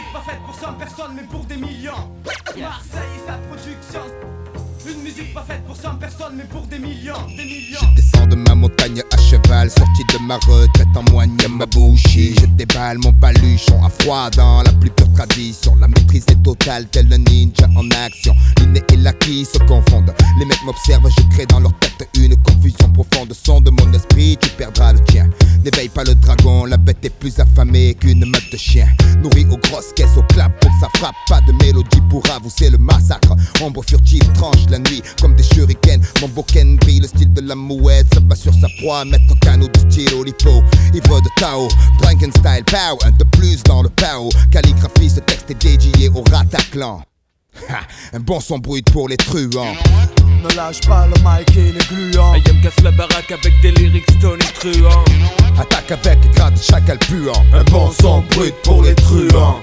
musique pas faite pour 100 personnes mais pour des millions. Marseille et sa production. Une musique pas faite pour 100 personnes mais pour des millions. Je descends de ma montagne à cheval, sorti de ma retraite en moigne ma bouchie. Je déballe mon baluchon à froid dans la plus pure tradition. La maîtrise est totale tel un ninja en action. L'inné et l'acquis se confondent. Les mecs m'observent, je crée dans leur tête une confusion profonde. Son de mon esprit, tu perdras le tien. N'éveille pas le dragon, la bête est plus affamée qu'une meute de chiens. Nourrie aux grosses caisses, au clap pour que ça frappe. Pas de mélodie pour avouer le massacre. Ombre furtive tranche la nuit comme des shurikens. Mon boken brille, le style de la mouette s'abat sur sa proie. Maître canot du style Olipo, ivre de Tao. Drunken style power, un de plus dans le pao. Calligraphie, ce texte est dédié au Rataclan. Un bon son brut pour les truands. Ne lâche pas le mic et les gluants. IM casse la baraque avec des lyrics stone et truands. Attaque avec grade chacal puant. Un bon son brut pour les truands.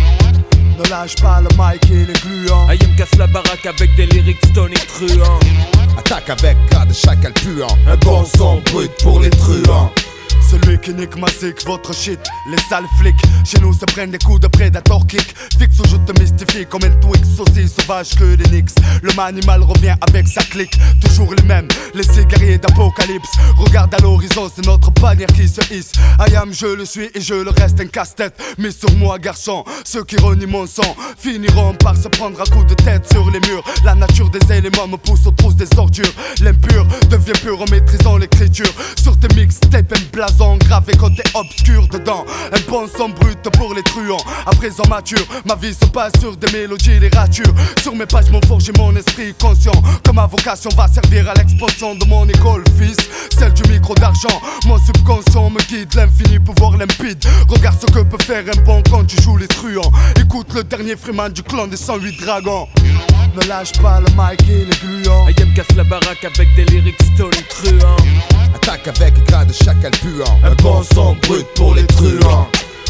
Ne lâche pas le mic et les gluants. IM casse la baraque avec des lyrics stone et truands. Attaque avec grade chacal puant. Un bon son brut pour les truands. Celui qui nique ma zik, votre shit, les sales flics. Chez nous se prennent des coups de prédator kick. Fixe où je te mystifie comme un Twix, aussi sauvage que les Knicks. Le manimal revient avec sa clique, toujours les mêmes, les guerriers d'apocalypse. Regarde à l'horizon, c'est notre bannière qui se hisse. I am, je le suis et je le reste un casse-tête. Mais sur moi garçon, ceux qui renient mon sang finiront par se prendre à coups de tête sur les murs. La nature des éléments me pousse aux trousses des ordures. L'impur devient pur en maîtrisant l'écriture. Sur tes mixtapes, un blason gravé côté obscur dedans. Un bon son brut pour les truands. À présent mature, ma vie se passe sur des mélodies, les ratures. Sur mes pages m'ont forgé mon esprit conscient. Que ma vocation va servir à l'expansion de mon école, fils. Celle du micro d'argent. Mon subconscient me guide, l'infini pouvoir limpide. Regarde ce que peut faire un bon quand tu joues les truands. Écoute le dernier Freeman du clan des 108 dragons. Ne lâche pas le mic et les gluants. IM casse la baraque avec des lyrics stone et truands. Attaque avec grade chacal puant. Un bon son brut pour les truands.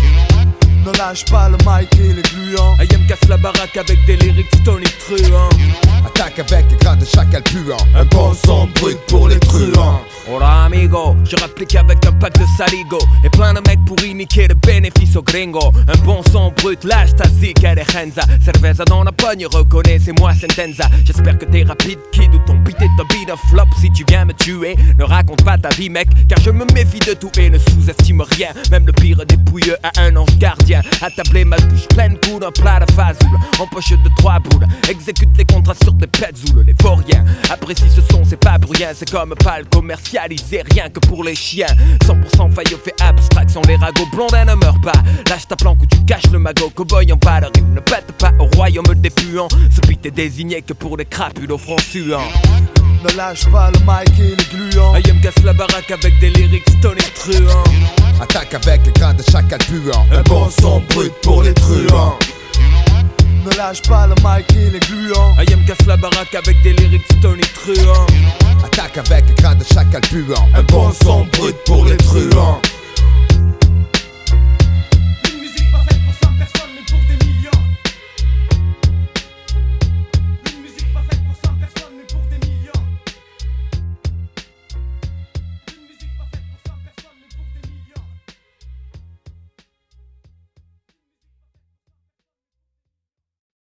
Ne lâche pas le mic et les gluants. IM casse la baraque avec des lyrics stone et truands. Attaque avec grade chacal puant. Un bon son brut pour les truands. Hola amigo, je rapplique avec un pack de saligo. Et plein de mecs pour niquer le bénéfice au gringo. Un bon son brut, lâche ta zik, elle est Renza. Cerveza dans la pogne, reconnais, c'est moi Sentenza. J'espère que t'es rapide, kid, ou ton beat est un beat of flop. Si tu viens me tuer, ne raconte pas ta vie mec. Car je me méfie de tout et ne sous-estime rien. Même le pire des pouilleux a un ange gardien. Attablé ma bouche pleine coup d'un plat de fazoule. En poche de 3 boules, exécute les contrats sur des petzoules. Les vauriens apprécie ce son, c'est pas pour rien. C'est comme pas le commercialisé, rien que pour les chiens. 100% faillot fait abstraction, les ragots blondins ne meurent pas. Lâche ta planque où tu caches le magot. Cowboy en ballerine, ne pète pas au royaume des puants. Ce beat est désigné que pour les crapules au front suant. Ne lâche pas le mic et les gluants. IM casse la baraque avec des lyrics stone et truands. Attaque avec grade chacal puant. Un bon son brut pour les truands. Ne lâche pas le mic et les gluants. IM casse la baraque avec des lyrics stone et truands. Attaque avec grade chacal puant. Un bon son brut pour les truands.